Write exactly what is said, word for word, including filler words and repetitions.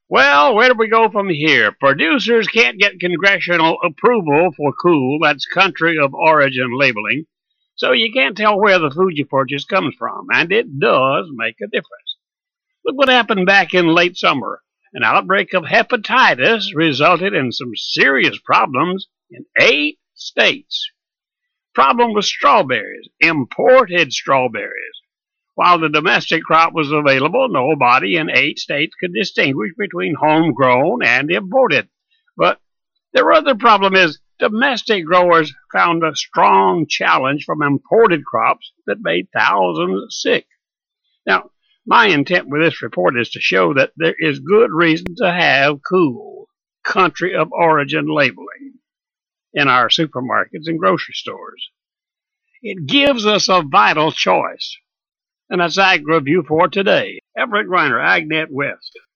Well, where do we go from here? Producers can't get congressional approval for COOL, that's country of origin labeling, so you can't tell where the food you purchase comes from, and it does make a difference. Look what happened back in late summer. An outbreak of hepatitis resulted in some serious problems in eight states. Problem with strawberries, imported strawberries. While the domestic crop was available, nobody in eight states could distinguish between homegrown and imported. But their other problem is domestic growers found a strong challenge from imported crops that made thousands sick. Now, my intent with this report is to show that there is good reason to have COOL, country of origin labeling, in our supermarkets and grocery stores. It gives us a vital choice. And that's Ag Review for today. Everett Griner, AgNet West.